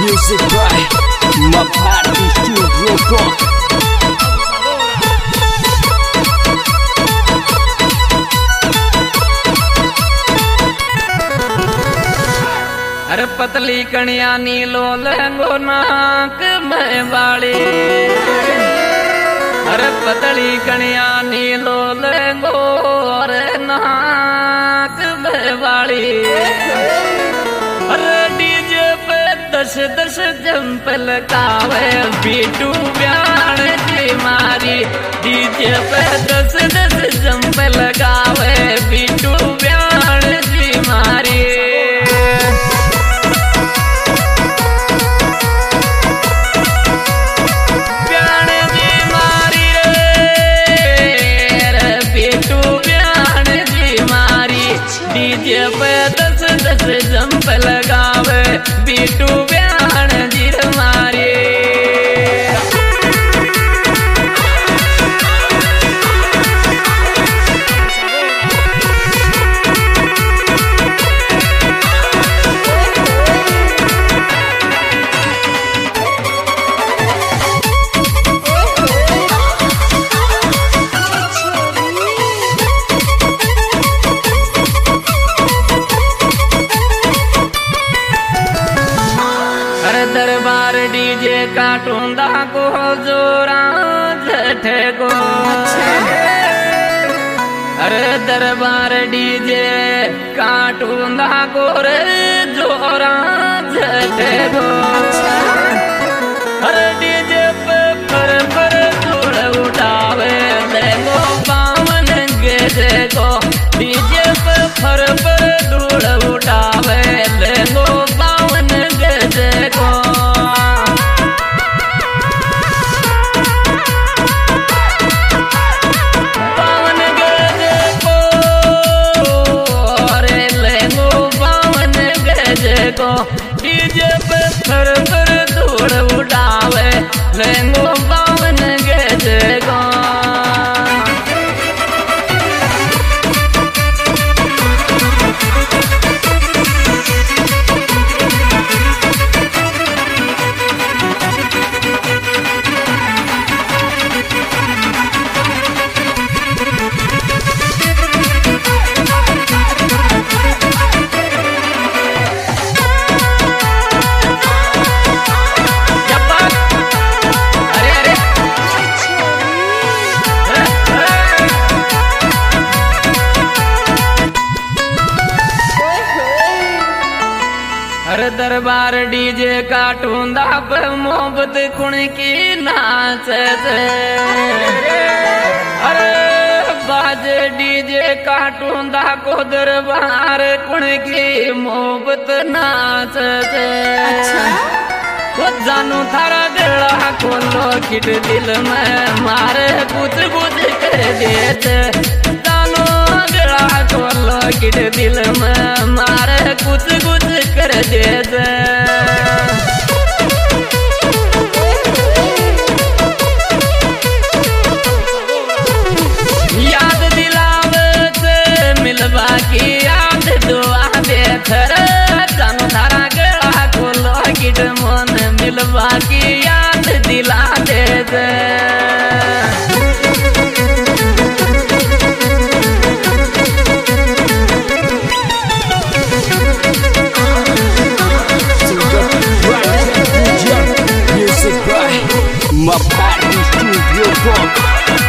Music by My Party Studio Talk. अरे पतली कणिया नीलो लहंगो नाक में वाली। अरे पतली कणिया नीलो लहंगो अरे नाक में वाली। अरे डीजे पे दस दस जंप लगावे बीटू ब्याण जी मारी। डीजे पे दस दस जंप लगावे बीटू ब्याण जी मारी। डीजे पे दस दस जंप लगावे बीटू ब्याण जी मारी। दरबार डीजे काटूंदा को जोरा जठे को। अरे दरबार डीजे काटूंदा को रे जोरा जठे को। अरे डीजे पे पर धूल उठावे देखो बावन गेजे को। डीजे पे पर धूल उठावे देखो बावन गेजे को। डीजे पे फर धूल उड़ावे लेंगो बावन गेजे को। अरे दरबार डीजे काटूंदा पे मोहब्बत कुण की नाच से। अरे बाजे डीजे काटूंदा को दरबार कुण की मोहब्बत नाच से। वो जानू थारा गला खोलो किट दिल में मारे कुछ कुछ कर देते। जानू गला खोलो किट दिल में मारे कुछ कुछ कर देते। याद दिलावे से मिलवा की याद दुआ दे थर। जानू थारा गला खोलो किट मन मिलवा की याद दिला दे दे। My Party Studio Talk.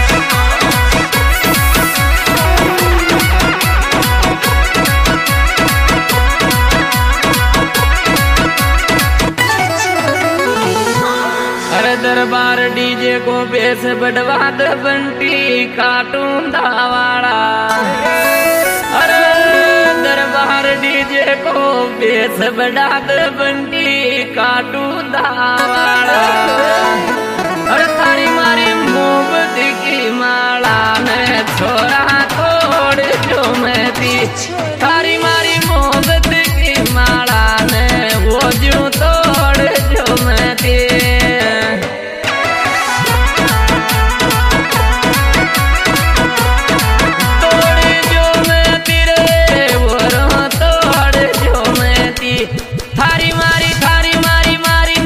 अरे दरबार डीजे को बेस बढ़वा दे बंटी काटूंदा वाला। अरे दरबार डीजे को बेस बढ़ा दे बंटी काटूंदा वाला। अरे तारी मारी मोहब्बत की माला ने छोरा तोड़ जो मैं थी। तारी मारी मोहब्बत की माला ने वो जो तोड़ जो मैं थी। तोड़ जो मैं तेरे वो तोड़ जो मैं थी। थारी मारी मारी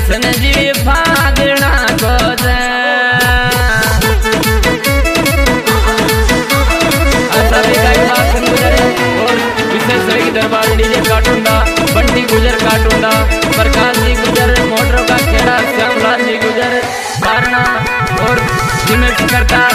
कृष्ण जी फागणा को जे और विशेष दरबार डीजे काटूंगा बंटी गुजर काटूंगा प्रकाश जी गुजर मोटरों का खेड़ा श्यामलाल जी गुजर बारना और करता